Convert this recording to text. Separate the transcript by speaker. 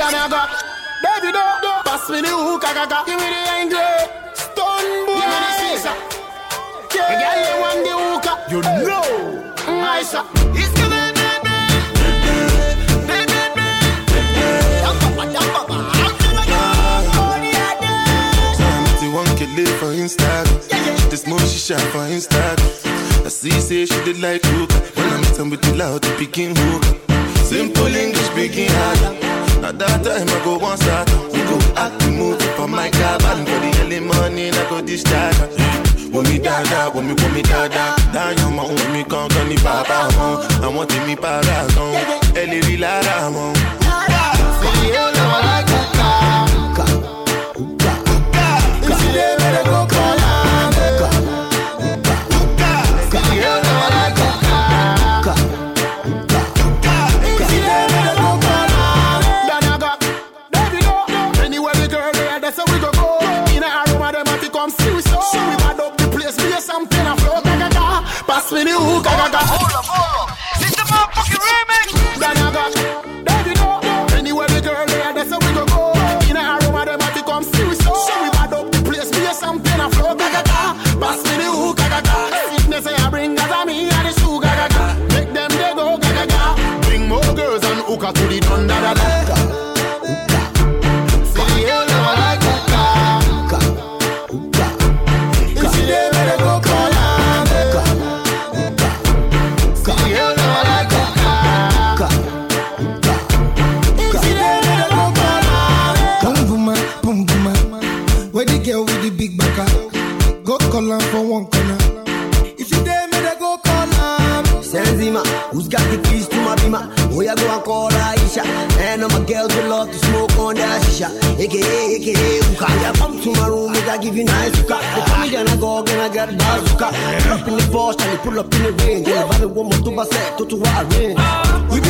Speaker 1: Then I got David, pass me the hook, give me the angle. Stone boy, give me the scissor. Yeah, girl, you want the hook, you know. Nice, it's gonna be.
Speaker 2: 71 can live for Instagram. She just know she shot for Instagram. I see say she did like hook. When I'm meeting with the loud, the picking hook. Simple English speaking hard. Now that time I go one start. We go act the movie for my car. And for the early morning I go discharge. Want me dada, want me dada. Now you're my own, me can't call me papa. I want to me paragon. Elle est lara, mon. See you know I like that.
Speaker 3: Hold up. This is the motherfucking remix.
Speaker 1: Then I got David, anywhere the girl there, that's how we go. In a room, them have to come see we so. We bad up the place, be something a flow, pass me the hook, sickness I bring, as me and the shoe, make them they go, bring more girls and hookah to the thunder, See you know I like hookah. You see them, they go call.
Speaker 4: Call for one corner. If you dare me, they go call her.
Speaker 5: Senzima, who's got the keys to my bima? Where you go and call Aisha? And all my girls will love to smoke on their shisha. AKA, hookah. You come to my room, I give you nice hookah. They come in and I go again, I get a bazooka. Up in the Porsche and they pull up in the range. And the one more to Basset, to our range. We